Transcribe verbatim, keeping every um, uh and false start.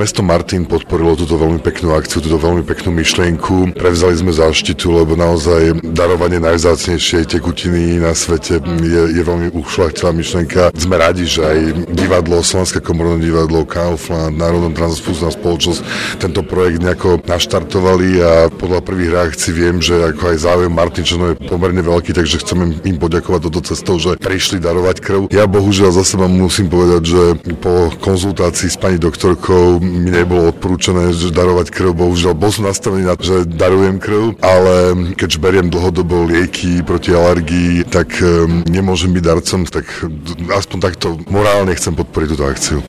Mesto Martin podporilo túto veľmi peknú akciu, túto veľmi peknú myšlienku. Prevzali sme záštitu, lebo naozaj darovanie najvzácnejšej tekutiny na svete je, je veľmi ušľachtilá myšlienka. Sme radi, že aj divadlo, Slovenské komorné divadlo, Kaufland, Národná transfúzna spoločnosť tento projekt nejako naštartovali a podľa prvých reakcií viem, že ako aj záujem Martinčanov je pomerne veľký, takže chcem im poďakovať toto cestou, že prišli darovať krv. Ja bohužiaľ za seba musím povedať, že po konzultácii s pani doktorkou mi nebolo odporúčané, že darovať krv. Bohužiaľ bol som nastavený na to, že darujem krv, ale keďže beriem dlhodobo lieky proti alergii, tak um, nemôžem byť darcom, tak aspoň takto morálne chcem podporiť túto akciu.